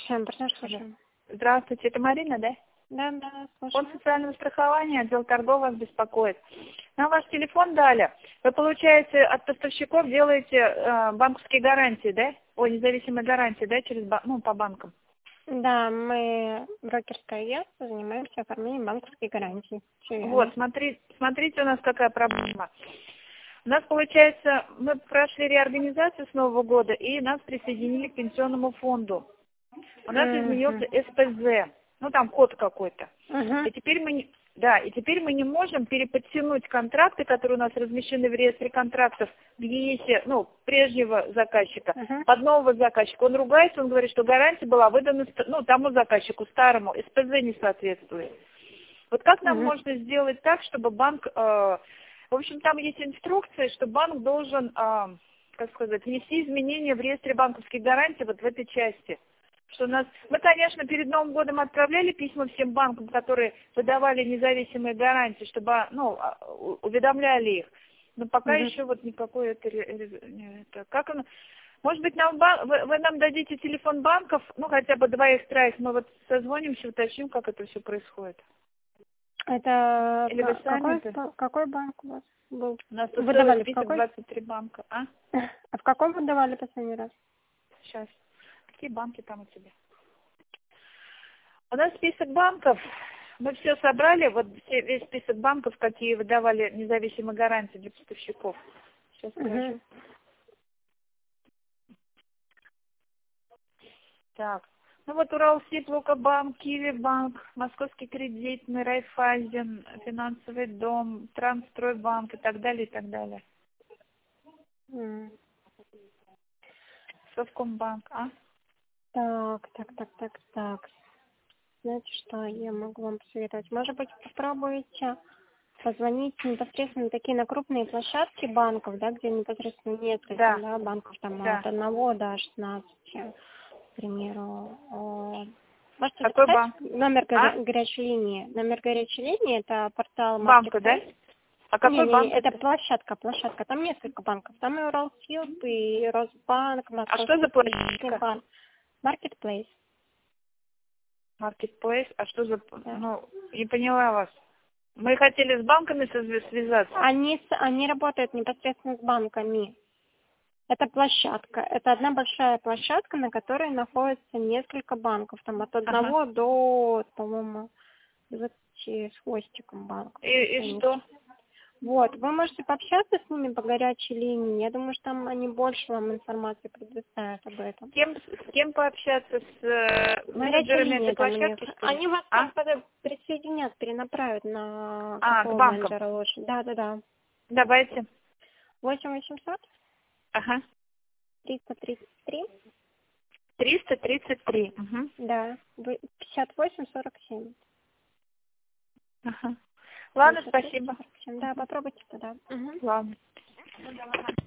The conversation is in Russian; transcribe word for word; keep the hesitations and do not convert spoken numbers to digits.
Слушаем, партнер, слушаем. Здравствуйте, это Марина, да? Да, да, слушаем. Фонд социального страхования, отдел торгов вас беспокоит. Нам ваш телефон дали. Вы, получаете, от поставщиков делаете э, банковские гарантии, да? О, независимые гарантии, да, через ба- ну, по банкам. Да, мы брокерское агентство, занимаемся оформлением банковской гарантии. Всё верно. Вот, смотри, смотрите, у нас какая проблема. У нас, получается, мы прошли реорганизацию с Нового года, и нас присоединили к пенсионному фонду. У нас изменился эс пэ зэ, ну там код какой-то. Мгм. И теперь мы не, да, и теперь мы не можем переподтянуть контракты, которые у нас размещены в реестре контрактов в ЕИСе, ну, прежнего заказчика, Мгм. под нового заказчика. Он ругается, он говорит, что гарантия была выдана, ст- ну, тому заказчику, старому, эс пэ зэ не соответствует. Вот как нам Мгм. можно сделать так, чтобы банк, э, в общем, там есть инструкция, что банк должен, э, как сказать, внести изменения в реестре банковских гарантий вот в этой части. Что у нас, мы, конечно, перед Новым годом отправляли письма всем банкам, которые выдавали независимые гарантии, чтобы, ну, а, у- уведомляли их. Но пока Мгм. еще вот никакой это, ре- ре- не, это как оно, может быть, нам бан- вы, вы нам дадите телефон банков, ну, хотя бы два их троих, мы вот созвонимся, уточним, как это все происходит. Это Или вы ба- какой, сами-то? ба- какой банк у вас был? У нас тут Вы целый давали в список, какой? двадцать три банка. А? А в каком вы давали последний раз? Сейчас. Какие банки там у тебя? У нас список банков. Мы все собрали, вот все, весь список банков, какие выдавали независимые гарантии для поставщиков. Сейчас Мгм. скажу. Так. Ну вот Уралсиб, Лукобанк, Киевбанк, Московский кредитный, Райфайзен, Финансовый дом, Трансстройбанк и так далее, и так далее. М. Совкомбанк, а? Так, так, так, так, так. Знаете, что я могу вам посоветовать? Может быть, попробуйте позвонить непосредственно такие на крупные площадки банков, да, где непосредственно несколько, Да, да, банков там от да. одного до шестнадцати, к примеру. О, Можете Какой записать банк? номер А? горя- горячей линии. Номер горячей линии это портал Банка, да? Marketplace. А Не, какой не, не, банк это это? площадка, площадка. Там несколько банков. Там и Уралсиб, и Росбанк, А что за Московский кредитный площадка? банк. Marketplace. Маркетплейс, а что за... Да. Ну, не поняла вас. Мы хотели с банками созв- связаться. Они, с- они работают непосредственно с банками. Это площадка. Это одна большая площадка, на которой находится несколько банков. Там от Ага. одного до, по-моему, двадцати с хвостиком банков. И, и Они- что? Вот. Вы можете пообщаться с ними по горячей линии. Я думаю, что там они больше вам информации предоставят об этом. С кем, с кем пообщаться? С э, Горячая менеджерами линия этой там у них. площадки, что ли? Они вас А? там под- присоединят, перенаправят на А, к какого банкам. менеджера лучше. Да, да, да. Давайте. восемь восемьсот Ага. триста тридцать три. триста тридцать три. Угу. Да. Вы- пятьдесят восемь сорок семь. Ага. Ладно, пятьдесят восемь спасибо. сорок семь. Да, попробуйте тогда. Мгм. Ладно.